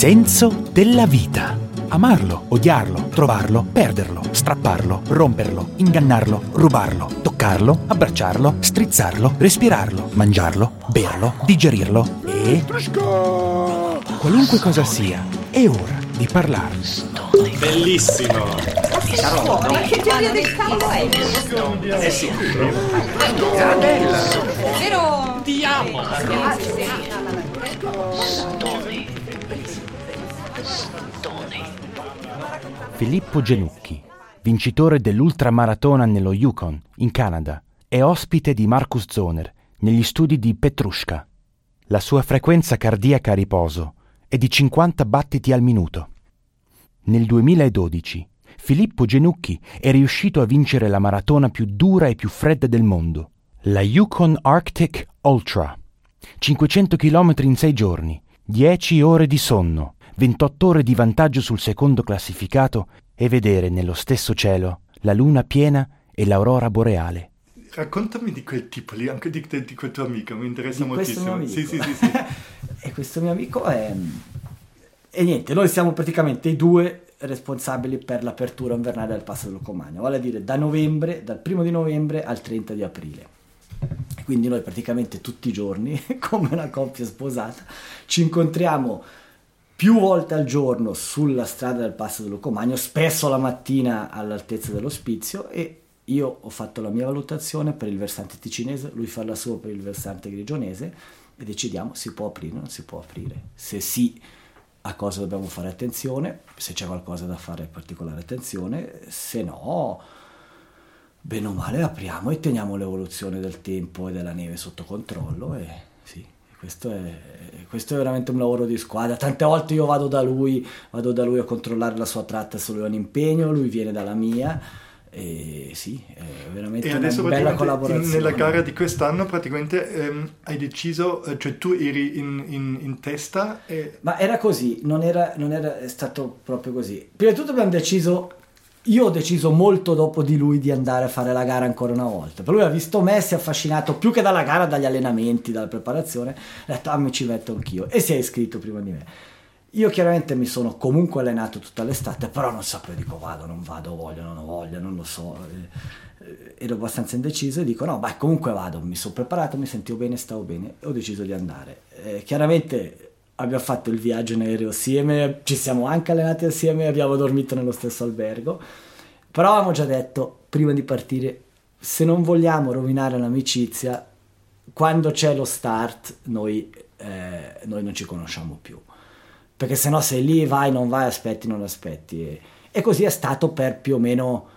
senso della vita. Amarlo, odiarlo, trovarlo, perderlo, strapparlo, romperlo, ingannarlo, rubarlo, toccarlo, abbracciarlo, strizzarlo, respirarlo, mangiarlo, berlo, digerirlo e... qualunque cosa sia, è ora di parlarne. Bellissimo! Ma che teoria del cavolo è? Sì. Era bella! Vero? Ti amo! Filippo Genucchi, vincitore dell'ultramaratona nello Yukon, in Canada, è ospite di Markus Zohner negli studi di Petrushka. La sua frequenza cardiaca a riposo è di 50 battiti al minuto. Nel 2012 Filippo Genucchi è riuscito a vincere la maratona più dura e più fredda del mondo, la Yukon Arctic Ultra. 500 km in 6 giorni, 10 ore di sonno, 28 ore di vantaggio sul secondo classificato e vedere nello stesso cielo la luna piena e l'aurora boreale. Raccontami di quel tipo lì, anche di quel tuo amico, mi interessa di moltissimo. Questo mio amico. Sì. E questo mio amico è... E niente, noi siamo praticamente i due responsabili per l'apertura invernale del Passo dello Comagno, vale a dire dal 1 di novembre al 30 di aprile. Quindi noi praticamente tutti i giorni, come una coppia sposata, ci incontriamo più volte al giorno sulla strada del Passo dello Comagno, spesso la mattina all'altezza dell'ospizio, e io ho fatto la mia valutazione per il versante ticinese, lui fa la sua per il versante grigionese e decidiamo si può aprire o non si può aprire. Se sì, a cosa dobbiamo fare attenzione, se c'è qualcosa da fare particolare attenzione, se no, bene o male apriamo e teniamo l'evoluzione del tempo e della neve sotto controllo. E sì, questo è veramente un lavoro di squadra. Tante volte io vado da lui a controllare la sua tratta se lui ha un impegno, lui viene dalla mia. E sì, è veramente una bella collaborazione. Nella gara di quest'anno praticamente hai deciso, cioè tu eri in testa Ma era così, non era stato proprio così. Prima di tutto io ho deciso molto dopo di lui di andare a fare la gara ancora una volta. Per lui ha visto me, si è affascinato più che dalla gara, dagli allenamenti, dalla preparazione, ha detto mi ci metto anch'io e si è iscritto prima di me. Io chiaramente mi sono comunque allenato tutta l'estate, però non sapevo, dico vado, non vado, voglio, non ho voglia, non lo so, ero abbastanza indeciso e dico no, comunque vado, mi sono preparato, mi sentivo bene, stavo bene e ho deciso di andare. Chiaramente abbiamo fatto il viaggio in aereo assieme, ci siamo anche allenati assieme, abbiamo dormito nello stesso albergo, però avevamo già detto prima di partire, se non vogliamo rovinare l'amicizia, quando c'è lo start noi non ci conosciamo più. Perché sennò sei lì, vai, non vai, aspetti, non aspetti. E così è stato per più o meno,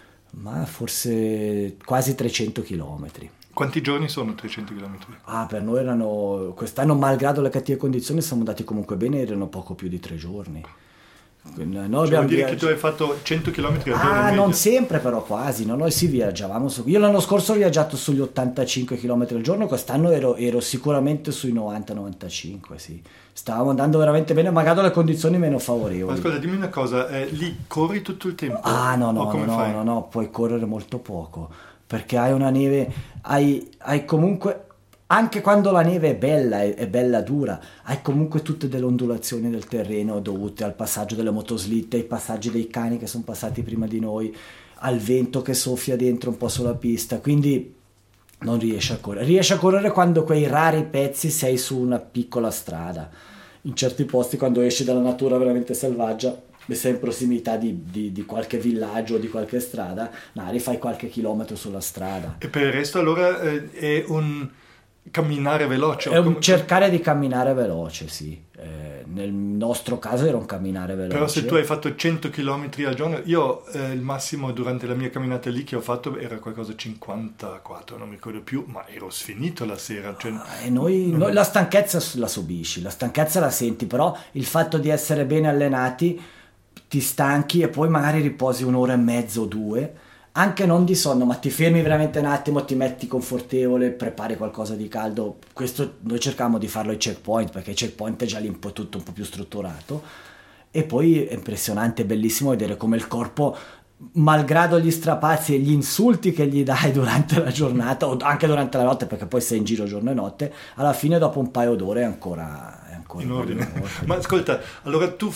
forse quasi 300 chilometri. Quanti giorni sono 300 chilometri? Per noi erano, quest'anno malgrado le cattive condizioni siamo andati comunque bene, erano poco più di 3 giorni. Noi vuol dire che tu hai fatto 100 km al giorno? Non sempre, però quasi. Noi sì viaggiavamo io l'anno scorso ho viaggiato sugli 85 km al giorno, quest'anno ero sicuramente sui 90-95, sì. Stavamo andando veramente bene, magari le condizioni meno favorevoli. Ma scusa, dimmi una cosa, lì corri tutto il tempo? No, puoi correre molto poco, perché hai una neve, hai comunque... Anche quando la neve è bella dura, hai comunque tutte delle ondulazioni del terreno dovute al passaggio delle motoslitte, ai passaggi dei cani che sono passati prima di noi, al vento che soffia dentro un po' sulla pista, quindi non riesci a correre. Riesci a correre quando quei rari pezzi sei su una piccola strada. In certi posti, quando esci dalla natura veramente selvaggia e sei in prossimità di qualche villaggio o di qualche strada, magari fai qualche chilometro sulla strada. E per il resto allora è un... camminare veloce? È un cercare di camminare veloce, sì. Nel nostro caso era un camminare veloce. Però se tu hai fatto 100 km al giorno, io il massimo durante la mia camminata lì che ho fatto era qualcosa 54, non mi ricordo più, ma ero sfinito la sera. Cioè, noi la stanchezza la subisci, la stanchezza la senti, però il fatto di essere bene allenati ti stanchi e poi magari riposi un'ora e mezzo o 2, anche non di sonno, ma ti fermi veramente un attimo, ti metti confortevole, prepari qualcosa di caldo. Questo noi cerchiamo di farlo ai checkpoint, perché ai checkpoint è già lì tutto un po' più strutturato, e poi è impressionante, è bellissimo vedere come il corpo, malgrado gli strapazzi e gli insulti che gli dai durante la giornata o anche durante la notte, perché poi sei in giro giorno e notte, alla fine dopo un paio d'ore è ancora ancora in ordine. in ordine. Ma ascolta, allora tu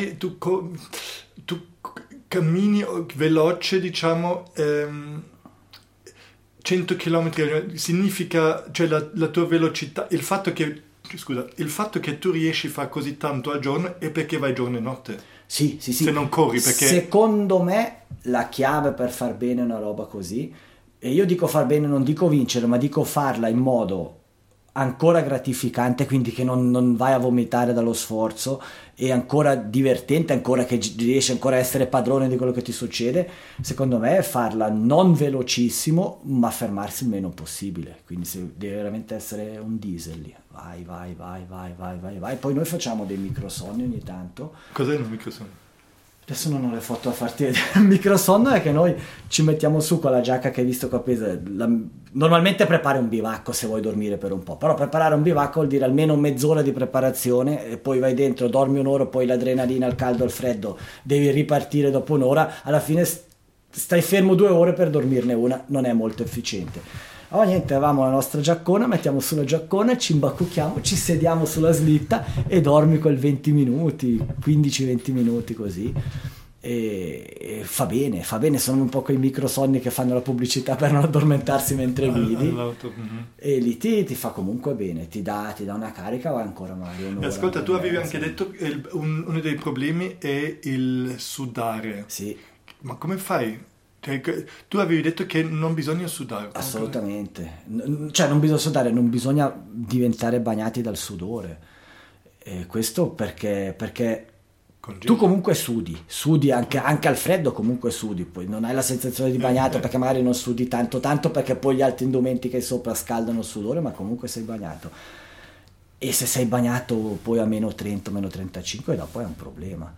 cammini veloce, diciamo, 100 km, significa, cioè la tua velocità, il fatto che tu riesci a fare così tanto al giorno è perché vai giorno e notte. Sì. Se non corri, perché... Secondo me la chiave per far bene una roba così, e io dico far bene, non dico vincere, ma dico farla in modo ancora gratificante, quindi che non vai a vomitare dallo sforzo, e ancora divertente, ancora che riesci ancora a essere padrone di quello che ti succede, secondo me è farla non velocissimo, ma fermarsi il meno possibile. Quindi se deve veramente essere un diesel lì, vai. Poi noi facciamo dei microsonni ogni tanto. Cos'è un microsonno? Adesso non ho le foto a farti vedere. Il microsonno è che noi ci mettiamo su con la giacca che hai visto qua appesa. Normalmente prepari un bivacco se vuoi dormire per un po', però preparare un bivacco vuol dire almeno mezz'ora di preparazione, e poi vai dentro, dormi un'ora, poi l'adrenalina, il caldo, il freddo, devi ripartire dopo un'ora, alla fine stai fermo 2 ore per dormirne una, non è molto efficiente. Allora niente, avevamo la nostra giaccona, mettiamo sulla giaccona, ci imbacucchiamo, ci sediamo sulla slitta e dormi quel 20 minuti, 15-20 minuti così, e fa bene, sono un po' quei microsonni che fanno la pubblicità per non addormentarsi mentre guidi, e lì ti fa comunque bene, ti dà una carica, va ancora male un'ora. Ascolta, tu avevi anche detto che uno dei problemi è il sudare. Sì. Ma come fai? Tu avevi detto che non bisogna sudare. Assolutamente, cioè non bisogna sudare, non bisogna diventare bagnati dal sudore, questo perché tu comunque sudi anche al freddo, comunque sudi, poi non hai la sensazione di bagnato perché magari non sudi tanto perché poi gli altri indumenti che hai sopra scaldano il sudore, ma comunque sei bagnato, e se sei bagnato poi a meno 30, meno 35 dopo è un problema.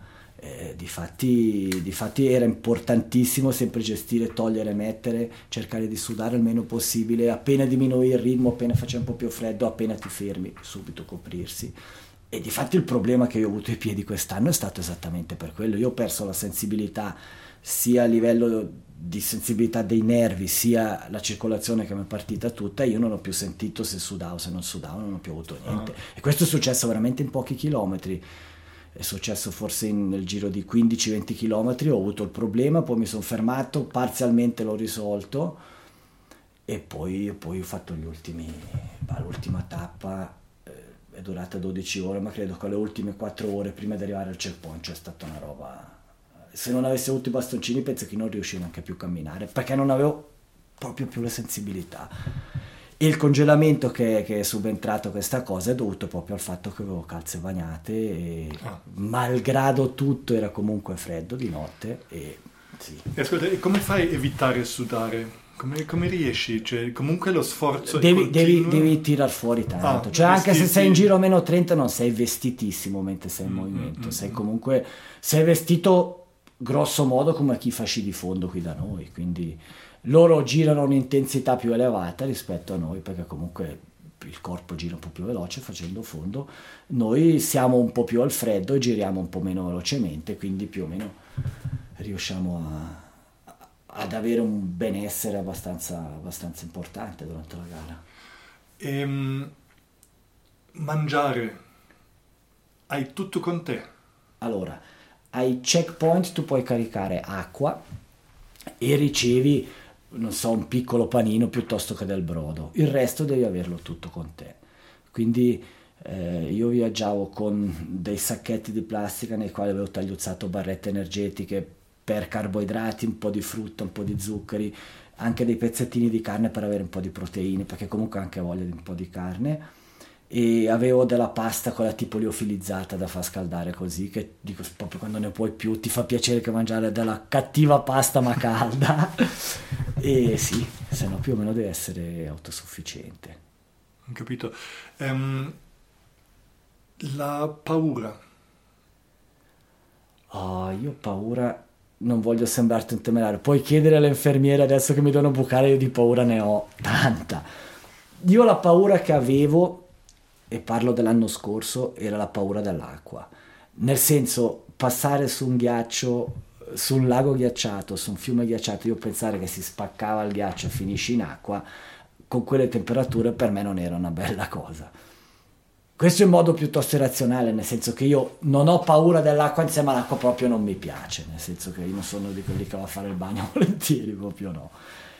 Difatti era importantissimo sempre gestire, togliere, mettere, cercare di sudare il meno possibile, appena diminuì il ritmo, appena faceva un po' più freddo, appena ti fermi subito coprirsi. E difatti il problema che io ho avuto ai piedi quest'anno è stato esattamente per quello. Io ho perso la sensibilità, sia a livello di sensibilità dei nervi, sia la circolazione che mi è partita tutta, e io non ho più sentito se sudavo, se non sudavo, non ho più avuto niente. E questo è successo veramente in pochi chilometri. È successo forse nel giro di 15-20 km, ho avuto il problema, poi mi sono fermato, parzialmente l'ho risolto, e poi ho fatto l'ultima tappa, è durata 12 ore, ma credo che le ultime 4 ore prima di arrivare al checkpoint c'è stata una roba, se non avessi avuto i bastoncini penso che non riuscivo neanche più a camminare, perché non avevo proprio più la sensibilità. E il congelamento che è subentrato, questa cosa, è dovuto proprio al fatto che avevo calze bagnate, e malgrado tutto era comunque freddo di notte, e sì. Ascolta, e come fai a evitare sudare? Come riesci? Cioè, comunque lo sforzo devi tirar fuori tanto, cioè anche se sei in giro a meno 30 non sei vestitissimo mentre sei in movimento, sei vestito grosso modo come chi fa sci di fondo qui da noi, quindi loro girano a un'intensità più elevata rispetto a noi, perché comunque il corpo gira un po' più veloce facendo fondo, noi siamo un po' più al freddo e giriamo un po' meno velocemente, quindi più o meno riusciamo ad avere un benessere abbastanza importante durante la gara. Mangiare, hai tutto con te? Allora, ai checkpoint tu puoi caricare acqua e ricevi, non so, un piccolo panino piuttosto che del brodo, il resto devi averlo tutto con te. Quindi io viaggiavo con dei sacchetti di plastica nei quali avevo tagliuzzato barrette energetiche per carboidrati, un po' di frutta, un po' di zuccheri, anche dei pezzettini di carne per avere un po' di proteine, perché comunque ho anche voglia di un po' di carne, e avevo della pasta quella tipo liofilizzata da far scaldare così, che dico proprio quando ne puoi più ti fa piacere che mangiare della cattiva pasta ma calda. E sì, se no più o meno deve essere autosufficiente. Ho capito. La paura. Io paura, non voglio sembrarti un temerario, puoi chiedere alle infermiere adesso che mi devono bucare, io di paura ne ho tanta. Io la paura che avevo, e parlo dell'anno scorso, era la paura dell'acqua, nel senso, passare su un ghiaccio, su un lago ghiacciato, su un fiume ghiacciato, io pensare che si spaccava il ghiaccio e finisci in acqua con quelle temperature per me non era una bella cosa. Questo in modo piuttosto irrazionale, nel senso che io non ho paura dell'acqua in sé, ma l'acqua proprio non mi piace, nel senso che io non sono di quelli che va a fare il bagno volentieri, proprio no.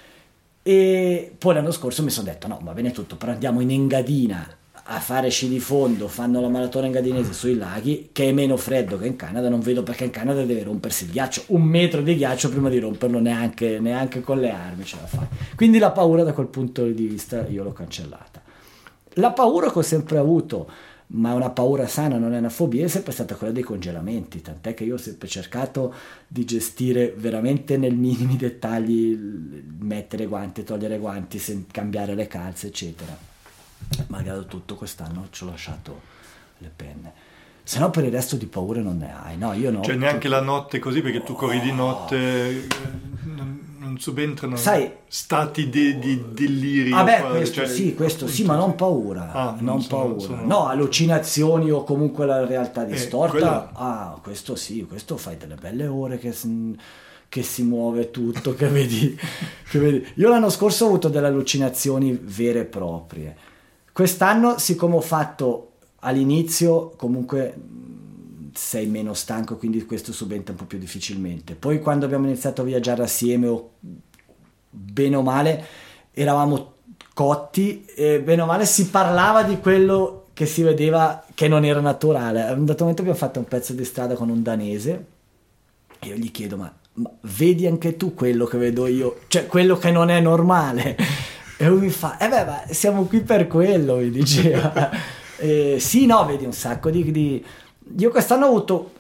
E poi l'anno scorso mi sono detto no, va bene tutto, però andiamo in Engadina a fare sci di fondo, fanno la maratona engadinese sui laghi, che è meno freddo che in Canada, non vedo perché in Canada deve rompersi il ghiaccio, 1 metro di ghiaccio prima di romperlo, neanche con le armi ce la fai. Quindi la paura da quel punto di vista io l'ho cancellata. La paura che ho sempre avuto, ma è una paura sana, non è una fobia, è sempre stata quella dei congelamenti, tant'è che io ho sempre cercato di gestire veramente nel minimi dettagli, mettere guanti, togliere guanti, cambiare le calze, eccetera. Malgrado tutto, quest'anno ci ho lasciato le penne. Se no per il resto di paure non ne hai, no, io no. Cioè neanche la notte così, perché tu corri di notte, non subentrano, sai, stati di delirio. Vabbè, questo sì, ma non paura, non paura. No, allucinazioni o comunque la realtà distorta. Questo sì, questo fai delle belle ore che si muove tutto, che vedi. Io l'anno scorso ho avuto delle allucinazioni vere e proprie. Quest'anno, siccome ho fatto all'inizio, comunque sei meno stanco, quindi questo subentra un po' più difficilmente. Poi quando abbiamo iniziato a viaggiare assieme, bene o male, eravamo cotti e bene o male si parlava di quello che si vedeva che non era naturale. A un dato momento abbiamo fatto un pezzo di strada con un danese e io gli chiedo ma vedi anche tu quello che vedo io, cioè quello che non è normale? E lui mi fa ma siamo qui per quello, mi diceva. Sì, no, vedi un sacco di... Io quest'anno ho avuto,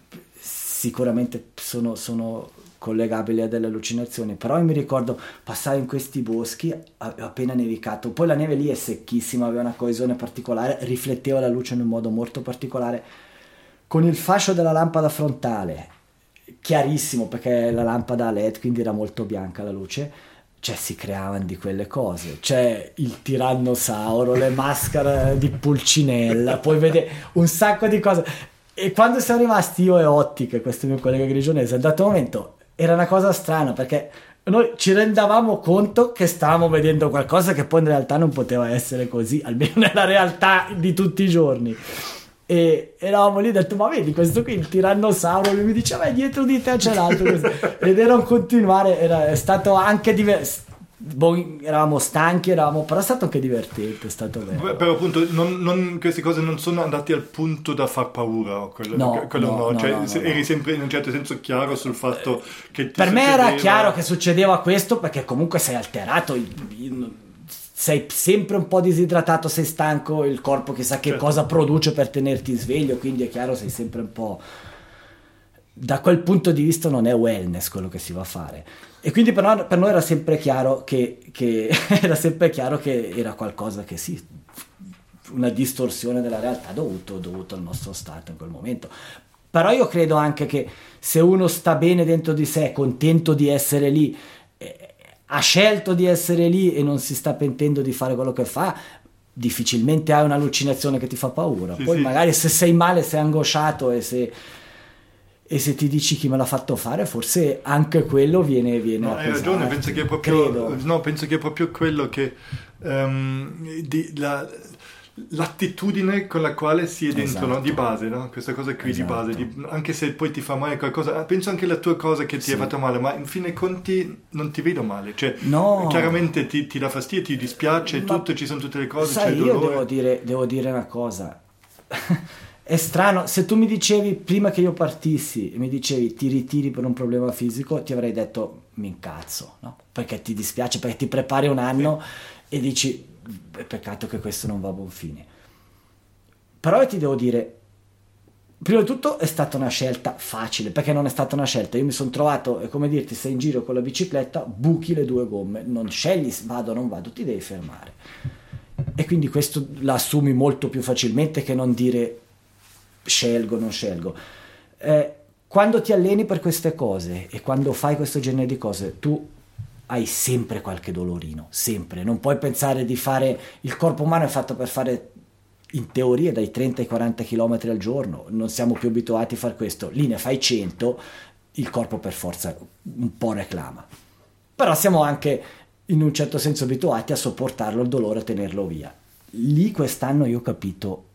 sicuramente sono collegabili a delle allucinazioni, però io mi ricordo passare in questi boschi, appena nevicato, poi la neve lì è secchissima, aveva una coesione particolare, rifletteva la luce in un modo molto particolare, con il fascio della lampada frontale, chiarissimo perché la lampada a LED, quindi era molto bianca la luce, cioè si creavano di quelle cose, c'è il tirannosauro, le maschere di Pulcinella, poi vede un sacco di cose. E quando siamo rimasti io e Otti, che questo mio collega grigionese, a un dato momento era una cosa strana perché noi ci rendavamo conto che stavamo vedendo qualcosa che poi in realtà non poteva essere così, almeno nella realtà di tutti i giorni. E eravamo lì e ho detto ma vedi questo qui il tirannosauro, lui mi diceva dietro di te c'è l'altro ed era un continuare, è stato anche eravamo stanchi, però è stato anche divertente, è stato bello. Però appunto queste cose non sono andate al punto da far paura, quello no. Eri sempre in un certo senso chiaro sul fatto che per me era chiaro che succedeva questo perché comunque sei alterato, sei sempre un po' disidratato, sei stanco, il corpo chissà che cosa produce per tenerti sveglio, quindi è chiaro sei sempre un po'... Da quel punto di vista non è wellness quello che si va a fare. E quindi per noi era sempre chiaro che era qualcosa che sì, una distorsione della realtà dovuto al nostro stato in quel momento. Però io credo anche che se uno sta bene dentro di sé, contento di essere lì, ha scelto di essere lì e non si sta pentendo di fare quello che fa, difficilmente hai un'allucinazione che ti fa paura. Poi magari se sei male, sei angosciato e se ti dici chi me l'ha fatto fare, forse anche quello viene no, hai ragione, penso che è proprio quello che l'attitudine con la quale si è dentro, no? Di base, no? Questa cosa qui di base, anche se poi ti fa male qualcosa, penso anche la tua cosa che ti è fatta male, ma in fin dei conti non ti vedo male, cioè chiaramente ti dà fastidio, ti dispiace, tutto, ci sono tutte le cose, sai, c'è il dolore. Io devo dire una cosa. È strano, se tu mi dicevi prima che io partissi, mi dicevi ti ritiri per un problema fisico, ti avrei detto mi incazzo, no? Perché ti dispiace, perché ti prepari un anno e dici è peccato che questo non va a buon fine. Però io ti devo dire, prima di tutto è stata una scelta facile, perché non è stata una scelta, io mi sono trovato, è come dirti sei in giro con la bicicletta, buchi le 2 gomme, non scegli vado o non vado, ti devi fermare. E quindi questo la assumi molto più facilmente che non dire scelgo, non scelgo. Quando ti alleni per queste cose e quando fai questo genere di cose, tu hai sempre qualche dolorino, sempre. Non puoi pensare di fare... Il corpo umano è fatto per fare, in teoria, dai 30 ai 40 km al giorno. Non siamo più abituati a fare questo. Lì ne fai 100, il corpo per forza un po' reclama. Però siamo anche, in un certo senso, abituati a sopportarlo, il dolore, a tenerlo via. Lì quest'anno io ho capito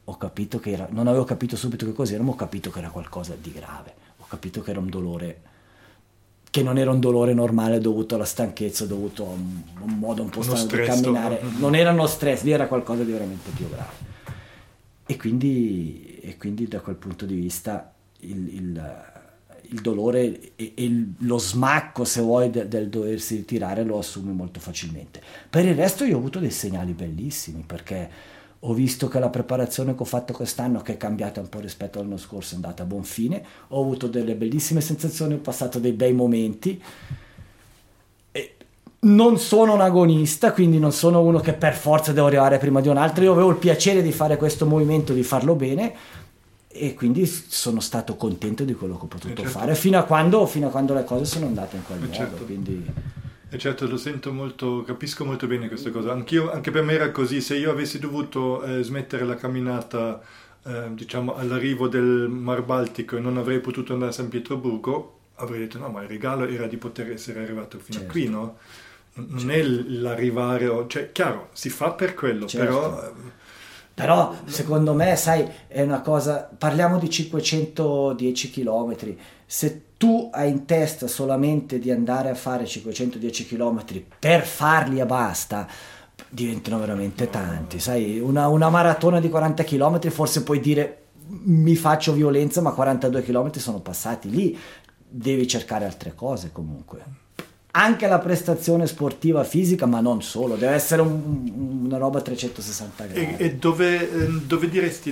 ho capito che non avevo capito subito che cos'era, ma ho capito che era qualcosa di grave, ho capito che era un dolore, che non era un dolore normale dovuto alla stanchezza, dovuto a un modo un po' strano di camminare, non era uno stress, lì era qualcosa di veramente più grave. E quindi da quel punto di vista il dolore e lo smacco, se vuoi, del doversi ritirare lo assumi molto facilmente. Per il resto io ho avuto dei segnali bellissimi, perché ho visto che la preparazione che ho fatto quest'anno, che è cambiata un po' rispetto all'anno scorso, è andata a buon fine, ho avuto delle bellissime sensazioni, ho passato dei bei momenti. E non sono un agonista, quindi non sono uno che per forza devo arrivare prima di un altro, io avevo il piacere di fare questo movimento, di farlo bene, e quindi sono stato contento di quello che ho potuto fare fino a quando le cose sono andate in quel modo. Quindi... E certo, lo sento molto, capisco molto bene queste cose. Anch'io, anche per me era così. Se io avessi dovuto smettere la camminata, diciamo, all'arrivo del Mar Baltico e non avrei potuto andare a San Pietroburgo, avrei detto no, ma il regalo era di poter essere arrivato fino a qui, no? Non è l'arrivare, cioè, chiaro, si fa per quello, Però secondo me, sai, è una cosa, parliamo di 510 km, se tu hai in testa solamente di andare a fare 510 km per farli e basta, diventano veramente tanti, sai, una maratona di 40 km forse puoi dire mi faccio violenza, ma 42 km sono passati, lì devi cercare altre cose comunque. Anche la prestazione sportiva fisica, ma non solo, deve essere una roba a 360 gradi. E dove diresti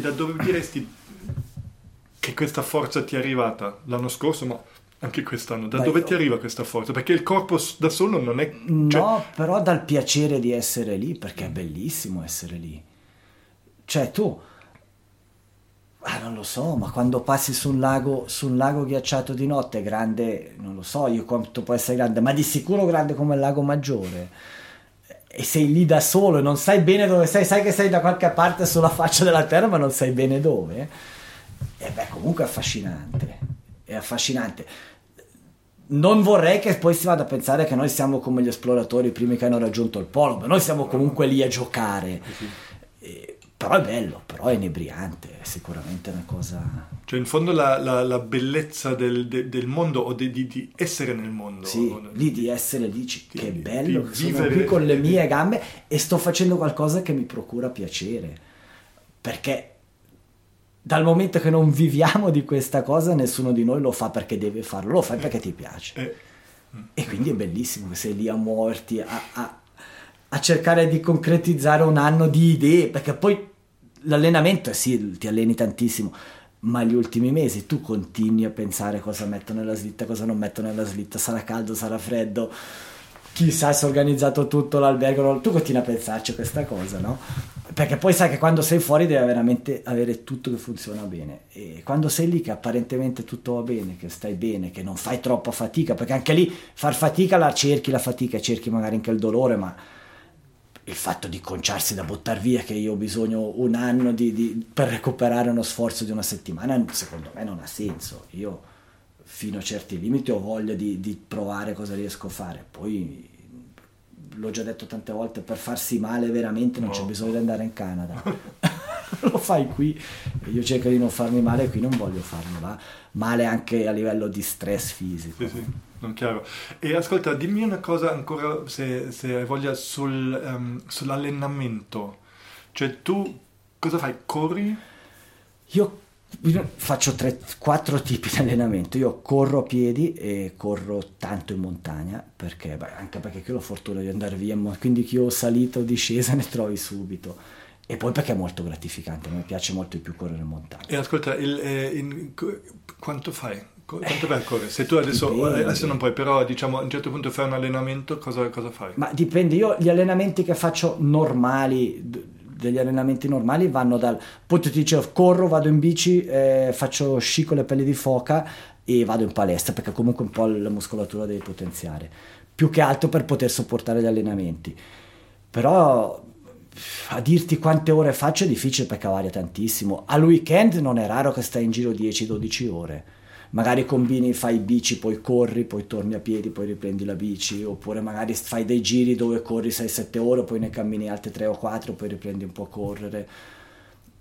che questa forza ti è arrivata? L'anno scorso, ma anche quest'anno. Dove ti arriva questa forza? Perché il corpo da solo non è... No, però dal piacere di essere lì, perché è bellissimo essere lì. Cioè tu... non lo so, ma quando passi su un lago ghiacciato di notte, è grande, non lo so io quanto può essere grande, ma di sicuro grande come il Lago Maggiore, e sei lì da solo e non sai bene dove sei, sai che sei da qualche parte sulla faccia della terra, ma non sai bene dove, e beh, comunque è affascinante. Non vorrei che poi si vada a pensare che noi siamo come gli esploratori primi che hanno raggiunto il polo, ma noi siamo comunque lì a giocare. Però è bello, però è inebriante, è sicuramente una cosa... Cioè in fondo la bellezza del mondo o di essere nel mondo. Sì, lì di essere lì, che è bello, che sono qui con le mie gambe e sto facendo qualcosa che mi procura piacere. Perché dal momento che non viviamo di questa cosa, nessuno di noi lo fa perché deve farlo, lo fai perché ti piace. E quindi è bellissimo che sei lì a muoverti, a cercare di concretizzare un anno di idee, perché poi l'allenamento sì, ti alleni tantissimo, ma gli ultimi mesi tu continui a pensare cosa metto nella slitta, cosa non metto nella slitta, sarà caldo, sarà freddo, chissà se ho organizzato tutto l'albergo, tu continui a pensarci a questa cosa, no? Perché poi sai che quando sei fuori devi veramente avere tutto che funziona bene, e quando sei lì che apparentemente tutto va bene, che stai bene, che non fai troppa fatica, perché anche lì far fatica la fatica, cerchi magari anche il dolore, ma il fatto di conciarsi da buttare via, che io ho bisogno un anno per recuperare uno sforzo di una settimana, secondo me non ha senso. Io fino a certi limiti ho voglia di provare cosa riesco a fare, poi l'ho già detto tante volte, per farsi male veramente non c'è bisogno di andare in Canada. Lo fai qui, io cerco di non farmi male qui, non voglio farmi male anche a livello di stress fisico. Sì, non chiaro. E ascolta, dimmi una cosa ancora, se hai voglia, sull'allenamento. Cioè tu cosa fai? Corri? Io faccio 4 tipi di allenamento. Io corro a piedi e corro tanto in montagna, perché anche perché io ho la fortuna di andare via, quindi chi ho salito o discesa ne trovi subito. E poi perché è molto gratificante, mi piace molto di più correre in montagna. E ascolta, quanto fai? Quanto vai a correre? Se tu adesso non puoi, però diciamo a un certo punto fai un allenamento, cosa fai? Ma dipende, io gli allenamenti che faccio normali, degli allenamenti normali vanno poi ti dicevo, corro, vado in bici, faccio sci con le pelli di foca e vado in palestra, perché comunque un po' la muscolatura devi potenziare, più che altro per poter sopportare gli allenamenti. Però a dirti quante ore faccio è difficile, perché varia tantissimo. Al weekend non è raro che stai in giro 10-12 ore, magari combini, fai bici, poi corri, poi torni a piedi, poi riprendi la bici, oppure magari fai dei giri dove corri 6-7 ore, poi ne cammini altre 3 o 4, poi riprendi un po' a correre.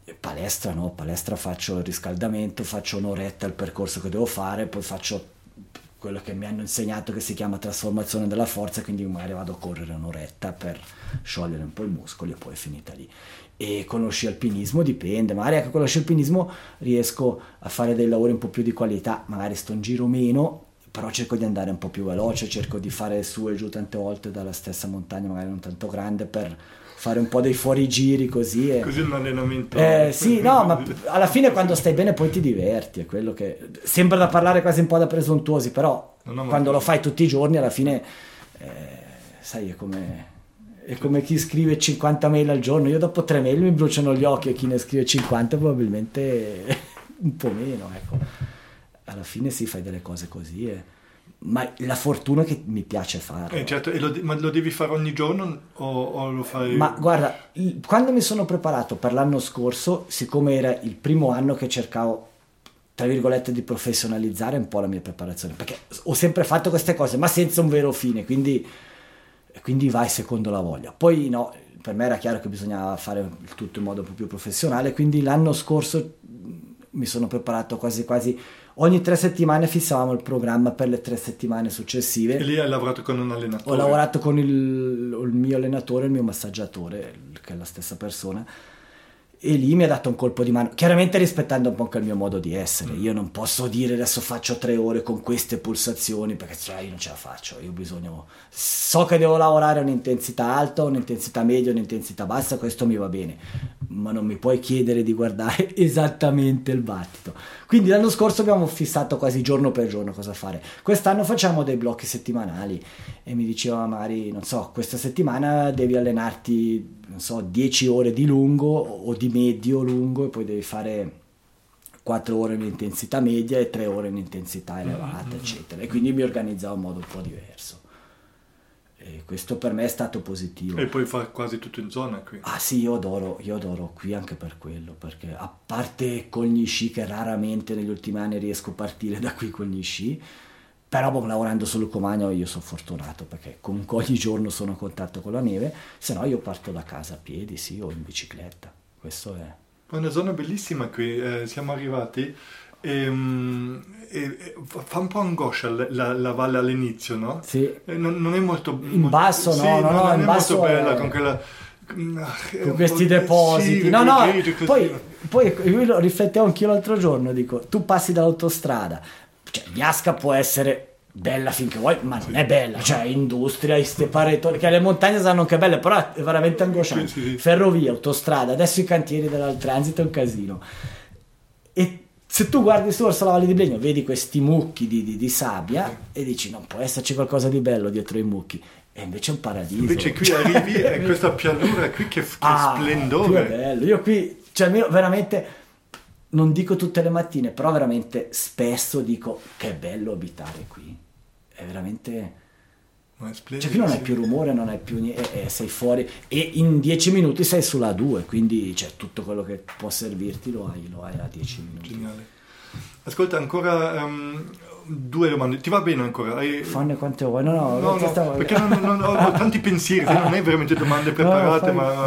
Palestra no, palestra faccio il riscaldamento, faccio un'oretta il percorso che devo fare, poi faccio quello che mi hanno insegnato che si chiama trasformazione della forza, quindi magari vado a correre un'oretta per sciogliere un po' i muscoli e poi è finita lì. E con lo sci alpinismo dipende, magari anche con lo sci alpinismo riesco a fare dei lavori un po' più di qualità, magari sto in giro meno, però cerco di andare un po' più veloce, cerco di fare su e giù tante volte dalla stessa montagna, magari non tanto grande, per fare un po' dei fuorigiri così. Così un allenamento. Sì, no, ma alla fine quando stai bene poi ti diverti, è quello che sembra da parlare quasi un po' da presuntuosi, però quando lo fai tutti i giorni alla fine, sai, è come chi scrive 50 mail al giorno. Io dopo 3 mail mi bruciano gli occhi, e chi ne scrive 50 probabilmente un po' meno, ecco. Alla fine sì, fai delle cose così, ma la fortuna è che mi piace farlo. Certo, ma lo devi fare ogni giorno o lo fai? Ma guarda, quando mi sono preparato per l'anno scorso, siccome era il primo anno che cercavo, tra virgolette, di professionalizzare un po' la mia preparazione, perché ho sempre fatto queste cose ma senza un vero fine, quindi vai secondo la voglia. Poi no, per me era chiaro che bisognava fare il tutto in modo un po' più professionale, quindi l'anno scorso mi sono preparato quasi ogni 3 settimane fissavamo il programma per le 3 settimane successive. E lì hai lavorato con un allenatore? Ho lavorato con il mio allenatore, il mio massaggiatore, che è la stessa persona, e lì mi ha dato un colpo di mano, chiaramente rispettando un po' anche il mio modo di essere. Io non posso dire adesso faccio 3 ore con queste pulsazioni, perché io non ce la faccio, so che devo lavorare a un'intensità alta, un'intensità media, un'intensità bassa, questo mi va bene, ma non mi puoi chiedere di guardare esattamente il battito. Quindi l'anno scorso abbiamo fissato quasi giorno per giorno cosa fare. Quest'anno facciamo dei blocchi settimanali e mi diceva magari, non so, questa settimana devi allenarti, non so, 10 ore di lungo o di medio lungo, e poi devi fare 4 ore in intensità media e 3 ore in intensità elevata, eccetera. E quindi mi organizzavo in modo un po' diverso. E questo per me è stato positivo. E poi fai quasi tutto in zona qui. Ah sì, io adoro qui anche per quello, perché a parte con gli sci, che raramente negli ultimi anni riesco a partire da qui con gli sci, però lavorando sul Comagno io sono fortunato, perché comunque ogni giorno sono a contatto con la neve, se no io parto da casa a piedi, sì, o in bicicletta. Questo è una zona bellissima qui, siamo arrivati e fa un po' angoscia la valle all'inizio, no? Sì. Non è molto in basso, sì, no, non in è basso molto bella è con quella con questi depositi. Sì, no, così. poi io lo riflettevo anch'io l'altro giorno, dico, tu passi dall'autostrada, cioè Biasca può essere bella finché vuoi, ma non è bella, cioè industria, queste paretone, che le montagne sanno che belle, però è veramente angosciante. Sì. Ferrovia, autostrada, adesso i cantieri del transito è un casino, e se tu guardi su verso la Valle di Blegno vedi questi mucchi di sabbia e dici non può esserci qualcosa di bello dietro i mucchi, e invece è un paradiso. Invece qui arrivi e questa pianura qui che splendore. Qui è bello. Io qui, cioè veramente, non dico tutte le mattine, però veramente spesso dico che è bello abitare qui. È veramente... Cioè qui non hai più rumore, non hai più niente, sei fuori e in 10 minuti sei sulla 2, quindi cioè, tutto quello che può servirti lo hai a 10 minuti. Geniale. Ascolta, ancora 2 domande, ti va bene ancora? Fanne quante vuoi? No, perché non ho tanti pensieri, non è veramente domande preparate, ma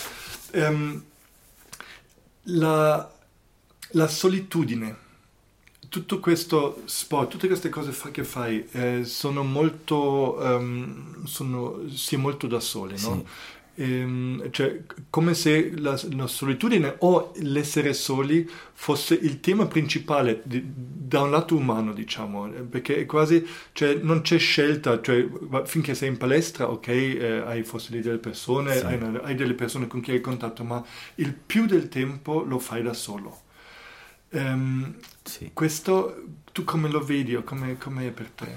la solitudine. Tutto questo sport, tutte queste cose che fai sono molto si è molto da sole, no? Sì. Cioè, come se la solitudine o l'essere soli fosse il tema principale da un lato umano, diciamo, perché è quasi, cioè, non c'è scelta, cioè, finché sei in palestra, ok, hai forse delle persone, sì, hai delle persone con cui hai contatto, ma il più del tempo lo fai da solo. Sì. Questo tu come lo vedi o come è per te?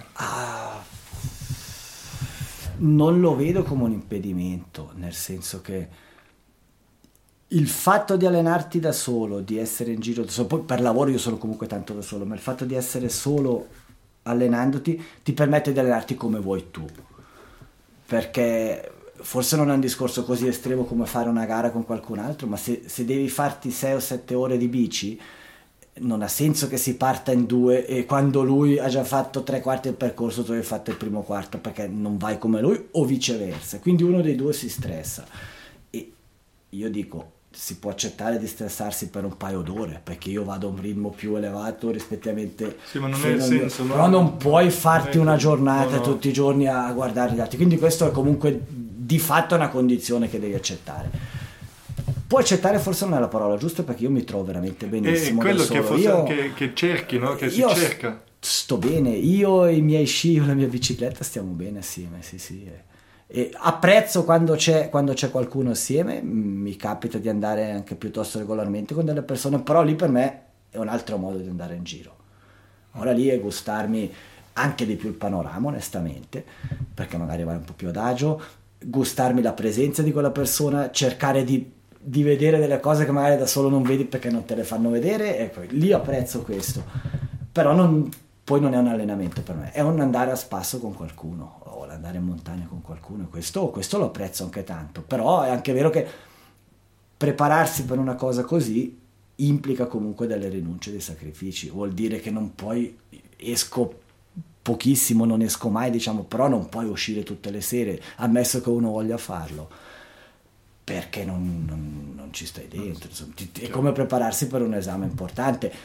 Non lo vedo come un impedimento, nel senso che il fatto di allenarti da solo, di essere in giro da solo, poi per lavoro io sono comunque tanto da solo, ma il fatto di essere solo allenandoti ti permette di allenarti come vuoi tu, perché forse non è un discorso così estremo come fare una gara con qualcun altro, ma se devi farti 6 o 7 ore di bici non ha senso che si parta in 2 e quando lui ha già fatto 3/4 del percorso tu hai fatto il primo quarto, perché non vai come lui o viceversa, quindi uno dei due si stressa. E io dico, si può accettare di stressarsi per un paio d'ore, perché io vado a un ritmo più elevato rispettivamente. Sì, ma non è il senso, però non puoi farti una giornata no. tutti i giorni a guardare gli altri, quindi questo è comunque di fatto una condizione che devi accettare. Puoi accettare forse non è la parola giusta, perché io mi trovo veramente benissimo. È quello da solo. che forse Io, anche che cerchi, no? Che si io cerca. sto bene, io e i miei sci, io e la mia bicicletta stiamo bene assieme, sì. E apprezzo quando c'è qualcuno assieme, mi capita di andare anche piuttosto regolarmente con delle persone, però lì per me è un altro modo di andare in giro. Ora lì è gustarmi anche di più il panorama, onestamente, perché magari vai un po' più adagio, gustarmi la presenza di quella persona, cercare di vedere delle cose che magari da solo non vedi perché non te le fanno vedere, e poi lì apprezzo questo. Però poi non è un allenamento per me, è un andare a spasso con qualcuno, o andare in montagna con qualcuno, e questo lo apprezzo anche tanto. Però è anche vero che prepararsi per una cosa così implica comunque delle rinunce, dei sacrifici. Vuol dire che non puoi, esco pochissimo, non esco mai, diciamo, però non puoi uscire tutte le sere, ammesso che uno voglia farlo, perché non ci stai dentro. Insomma, è come prepararsi per un esame importante.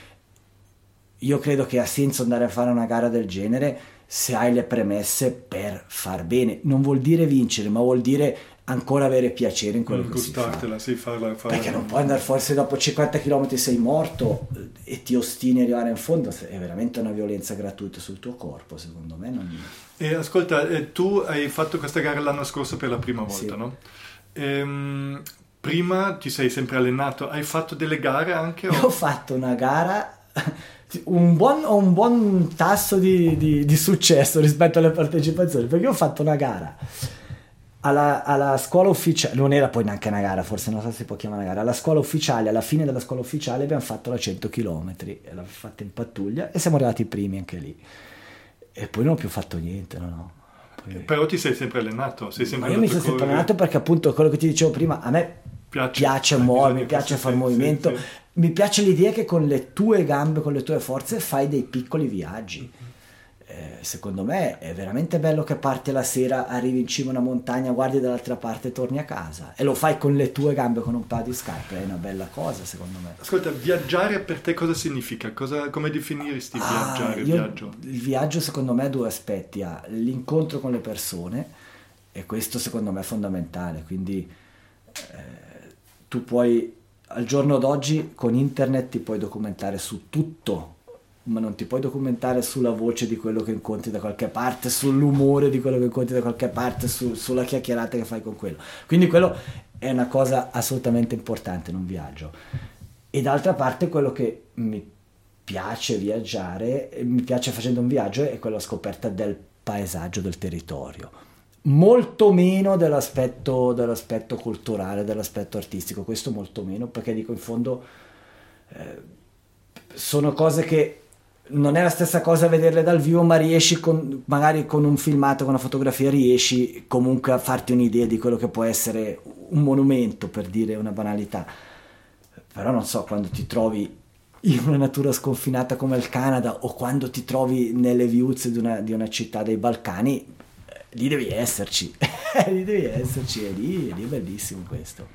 Io credo che ha senso andare a fare una gara del genere se hai le premesse per far bene. Non vuol dire vincere, ma vuol dire ancora avere piacere in quello che si fa. Gustartela, sì, farla. Perché non puoi andare fuori, se dopo 50 km sei morto e ti ostini a arrivare in fondo, è veramente una violenza gratuita sul tuo corpo, secondo me. E ascolta, tu hai fatto questa gara l'anno scorso per la prima volta, sì. No? Prima ti sei sempre allenato, hai fatto delle gare anche? Io ho fatto una gara, un buon tasso di successo rispetto alle partecipazioni, perché io ho fatto una gara alla scuola ufficiale, non era poi neanche una gara, forse non so se si può chiamare una gara, alla scuola ufficiale, alla fine della scuola ufficiale abbiamo fatto la 100 km, l'abbiamo fatta in pattuglia e siamo arrivati i primi anche lì, e poi non ho più fatto niente, no. Però ti sei sempre allenato, Ma io mi sono sempre allenato perché appunto quello che ti dicevo prima, a me piace muovermi, mi piace fare movimento, sì. Mi piace l'idea che con le tue gambe, con le tue forze fai dei piccoli viaggi. Secondo me è veramente bello che parti la sera, arrivi in cima a una montagna, guardi dall'altra parte e torni a casa, e lo fai con le tue gambe, con un paio di scarpe, è una bella cosa secondo me. Ascolta, viaggiare per te cosa significa? Come definiresti viaggiare? Il viaggio secondo me ha due aspetti: ha l'incontro con le persone, e questo secondo me è fondamentale, quindi tu puoi, al giorno d'oggi con internet ti puoi documentare su tutto, ma non ti puoi documentare sulla voce di quello che incontri da qualche parte, sull'umore di quello che incontri da qualche parte, sulla chiacchierata che fai con quello. Quindi quello è una cosa assolutamente importante in un viaggio. E d'altra parte quello che mi piace viaggiare, mi piace facendo un viaggio, è quella scoperta del paesaggio, del territorio. Molto meno dell'aspetto culturale, dell'aspetto artistico, questo molto meno, perché dico in fondo sono cose che non è la stessa cosa vederle dal vivo, ma riesci magari con un filmato, con una fotografia, riesci comunque a farti un'idea di quello che può essere un monumento, per dire una banalità. Però non so, quando ti trovi in una natura sconfinata come il Canada, o quando ti trovi nelle viuzze di una città dei Balcani, lì devi esserci. Lì devi esserci, e lì è bellissimo questo.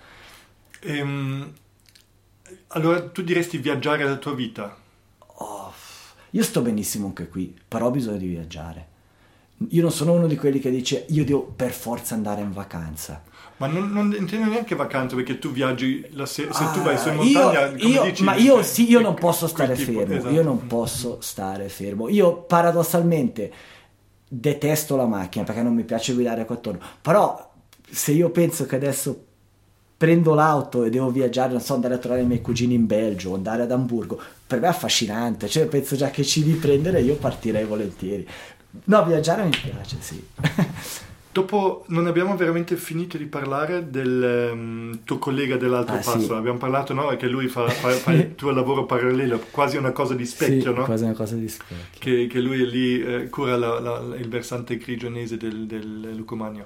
Allora tu diresti viaggiare la tua vita? Io sto benissimo anche qui, però ho bisogno di viaggiare. Io non sono uno di quelli che dice io devo per forza andare in vacanza. Ma non intendo neanche vacanza, perché tu viaggi se tu vai su in montagna, io non posso stare fermo. Esatto. Io non posso stare fermo. Io paradossalmente detesto la macchina perché non mi piace guidare qua attorno. Però se io penso che adesso prendo l'auto e devo viaggiare, non so, andare a trovare i miei cugini in Belgio, andare ad Amburgo, per me è affascinante, cioè penso già che ci riprendere, io partirei volentieri. No, viaggiare mi piace, sì. Dopo non abbiamo veramente finito di parlare del tuo collega dell'altro passo, sì. Abbiamo parlato, no? Che lui fa il tuo lavoro parallelo, quasi una cosa di specchio, sì, no? Quasi una cosa di specchio. Che lui è lì, cura il versante grigionese del Lucumagno.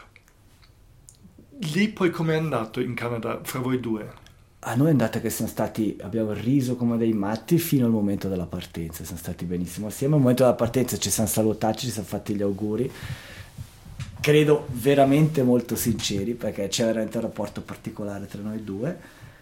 Lì poi com'è andato in Canada fra voi due? A noi è andata che abbiamo riso come dei matti fino al momento della partenza, siamo stati benissimo assieme. Al momento della partenza ci siamo salutati, ci siamo fatti gli auguri, credo veramente molto sinceri, perché c'è veramente un rapporto particolare tra noi due.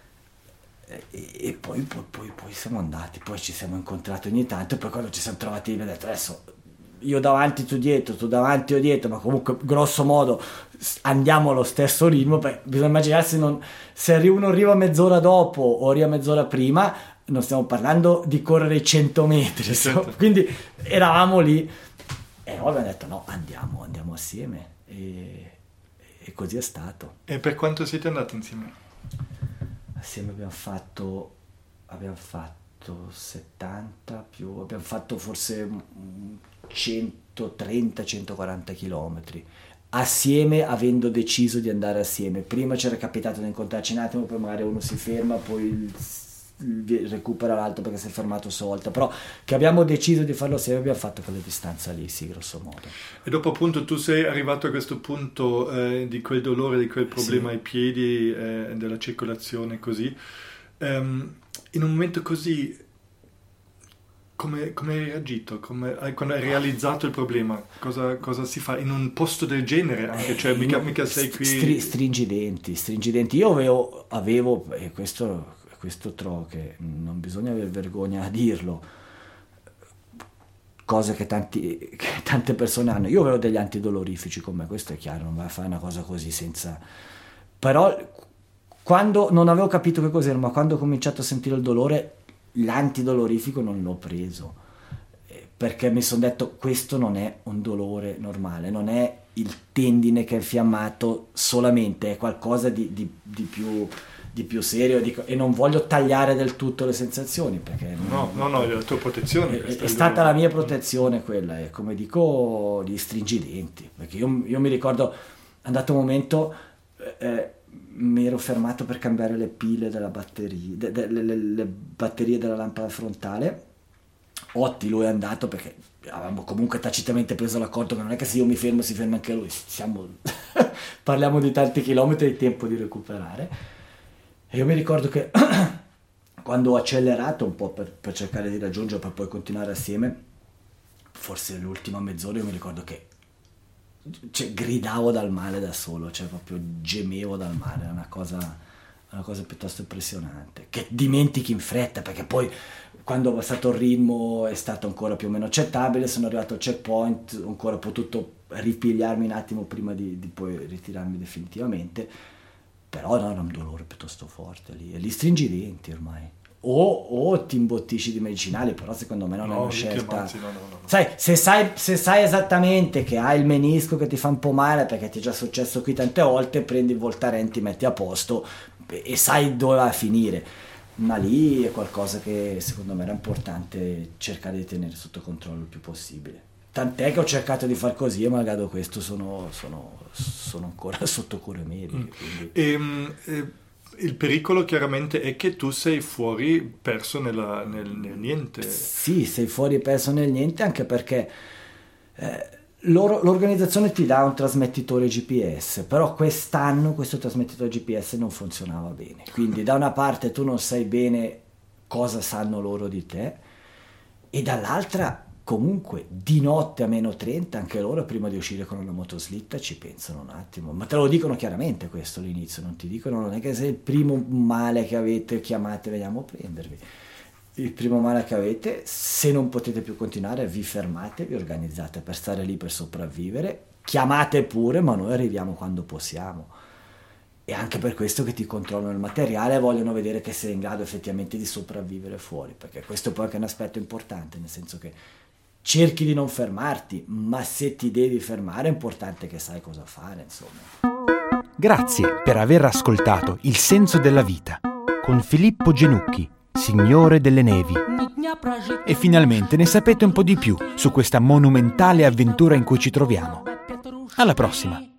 E poi siamo andati, poi ci siamo incontrati ogni tanto, e poi quando ci siamo trovati mi ha detto adesso io davanti, tu dietro, tu davanti, io dietro, ma comunque grosso modo andiamo allo stesso ritmo, perché bisogna immaginarsi se uno arriva mezz'ora dopo o arriva mezz'ora prima, non stiamo parlando di correre i 100 metri, certo. Quindi eravamo lì e poi abbiamo detto no, andiamo assieme, e così è stato. E per quanto siete andati insieme? Assieme abbiamo fatto 70 più, abbiamo fatto forse 130-140 chilometri assieme, avendo deciso di andare assieme. Prima c'era capitato di incontrarci un attimo, poi magari uno si ferma, poi recupera l'altro perché si è fermato stavolta, però che abbiamo deciso di farlo assieme, abbiamo fatto quella distanza lì, sì, grosso modo. E dopo appunto tu sei arrivato a questo punto di quel dolore, di quel problema ai piedi, della circolazione, così in un momento così come hai reagito? Quando hai realizzato il problema, cosa si fa in un posto del genere anche? Cioè mica sei qui... Stringidenti. Io avevo e questo trovo che non bisogna aver vergogna a dirlo, cose che tante persone hanno. Io avevo degli antidolorifici con me, questo è chiaro, non vai a fare una cosa così senza... Però quando non avevo capito che cos'era, ma quando ho cominciato a sentire il dolore, l'antidolorifico non l'ho preso, perché mi sono detto questo non è un dolore normale, non è il tendine che è infiammato solamente, è qualcosa di più serio, e non voglio tagliare del tutto le sensazioni, perché no, è la tua protezione, è stata la mia protezione quella, e come dico gli stringidenti, perché io mi ricordo andato un momento mi ero fermato per cambiare le pile della batteria, le batterie della lampada frontale. Otti, lui è andato perché avevamo comunque tacitamente preso l'accordo che non è che se io mi fermo si ferma anche lui, parliamo di tanti chilometri, di tempo di recuperare. E io mi ricordo che quando ho accelerato un po' per cercare di raggiungere, per poi continuare assieme, forse l'ultima mezz'ora, io mi ricordo che gridavo dal male da solo, proprio gemevo dal male, è una cosa piuttosto impressionante, che dimentichi in fretta, perché poi quando ho passato il ritmo è stato ancora più o meno accettabile, sono arrivato al checkpoint, ho ancora potuto ripigliarmi un attimo prima di poi ritirarmi definitivamente, però no, era un dolore piuttosto forte lì, e li stringi i denti ormai. O ti imbottisci di medicinali, però secondo me non è una scelta. No. Sai, se sai esattamente che hai il menisco che ti fa un po' male, perché ti è già successo qui tante volte, prendi il Voltaren, ti metti a posto e sai dove va a finire. Ma lì è qualcosa che secondo me era importante cercare di tenere sotto controllo il più possibile. Tant'è che ho cercato di far così, e malgrado questo sono ancora sotto cure mediche. Il pericolo chiaramente è che tu sei fuori perso nel niente. Sì, sei fuori perso nel niente, anche perché l'organizzazione ti dà un trasmettitore GPS, però quest'anno questo trasmettitore GPS non funzionava bene. Quindi da una parte tu non sai bene cosa sanno loro di te, e dall'altra comunque di notte a meno 30 anche loro prima di uscire con una motoslitta ci pensano un attimo, ma te lo dicono chiaramente questo all'inizio, non ti dicono, non è che se il primo male che avete chiamate veniamo a prendervi, il primo male che avete, se non potete più continuare vi fermate, vi organizzate per stare lì, per sopravvivere, chiamate pure, ma noi arriviamo quando possiamo. E anche per questo che ti controllano il materiale e vogliono vedere che sei in grado effettivamente di sopravvivere fuori, perché questo poi è anche un aspetto importante, nel senso che cerchi di non fermarti, ma se ti devi fermare è importante che sai cosa fare, insomma. Grazie per aver ascoltato Il senso della vita con Filippo Genucchi, Signore delle Nevi. E finalmente ne sapete un po' di più su questa monumentale avventura in cui ci troviamo. Alla prossima!